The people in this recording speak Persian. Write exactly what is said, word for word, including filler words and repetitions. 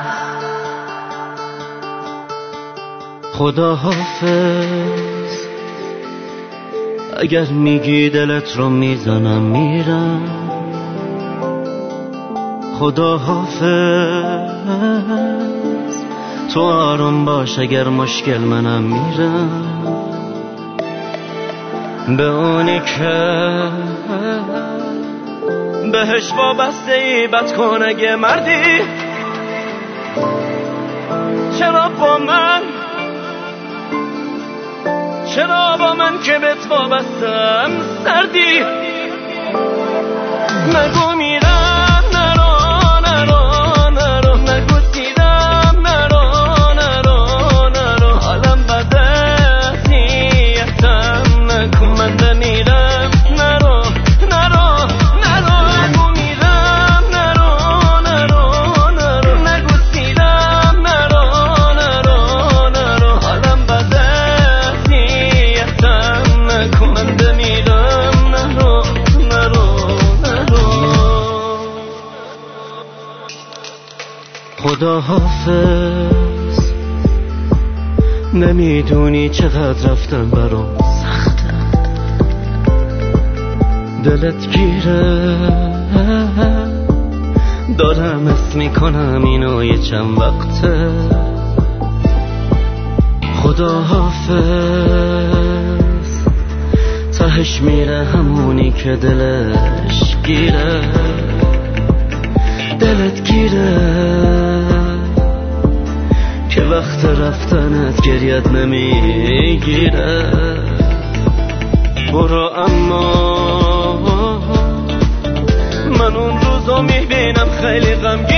خدا حافظ، اگر میگی دلت رو میزنم میرم. خدا حافظ، تو آروم باش اگر مشکل منم میرم. به اونی که بهش وابسته ای بد کن اگه مردی، چرا با من چرا با من که بهت وابستم سردی؟ نگو میرم نرو نرو نرو، نگو دیدم نرو نرو نرو، حالم بده نیتم نکن من بمیرم نرو نرو نرو، نگو میرم نرو نرو نرو، نگو دیدم نرو نرو نرو، حالم بده نیتم نکن من بمیرم نرو نرو نرو. خدا حافظ، نمیدونی چقدر رفتن برام سخته، دلت گیره دارم اسم میکنم اینو یه چند وقته. خدا حافظ، تهش میره همونی که دلش گیره، دلت گیره که وقت رفتنت گریت نمیگیره. برو اما من اون روزو میبینم خیلی غمگین